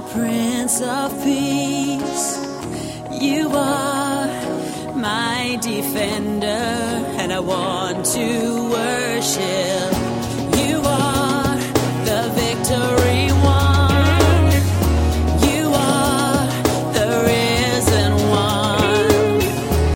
Prince of Peace. You are my defender, and I want to worship